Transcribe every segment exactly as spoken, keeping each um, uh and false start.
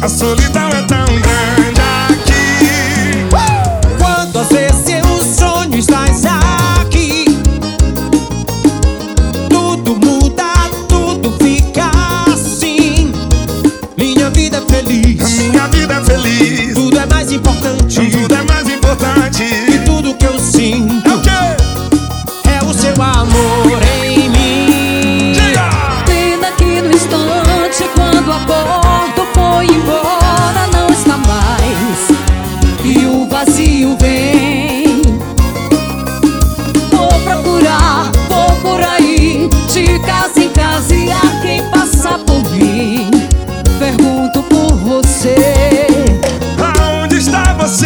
A solidão é tão grande aqui. uh! Quando às vezes eu sonho estás aqui, tudo muda, tudo fica assim. Minha vida é feliz, A minha vida é feliz. tudo é mais importante. Tudo é mais importante. E tudo que eu sinto É o quê? é o seu amor em mim. Diga! Pena que no instante quando acordo foi embora, não está mais, e o vazio vem. Vou procurar, vou por aí, de casa em casa, e a quem passa por mim pergunto por você. Aonde está você?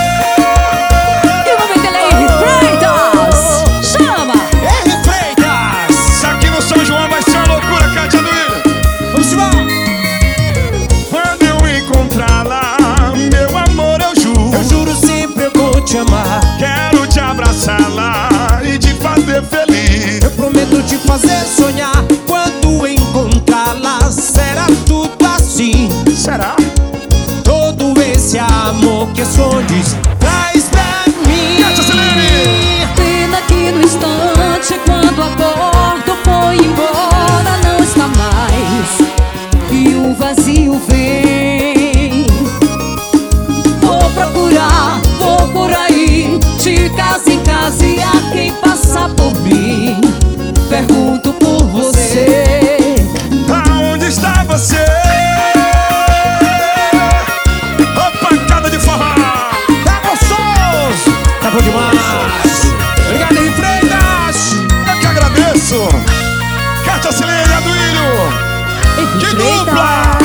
E o nome dele é Henry Freitas. Chama! R. Freitas. Isso aqui no São João vai ser uma loucura, Cátia Duílio. Vamos embora. Quando eu encontrá-la, meu amor, eu juro, Eu juro sempre eu vou te amar. quero te abraçá-la e te fazer feliz. Eu prometo te fazer sonhar. Quando encontrá-la será tudo assim. Será? Todo esse amor que sonhos traz pra mim. Cátia Celene! Pena que no instante quando acordo foi embora, não está mais, e o vazio vem. Vou procurar, vou por aí, de casa em casa, e a quem passa por mim pergunto por você. Aonde está você? Opa, cada de forró! Tá gostoso, tá bom demais. Obrigado, Henry Freitas. Eu que agradeço! Cátia Celene, Aduílio! Henry Que Freitas. dupla!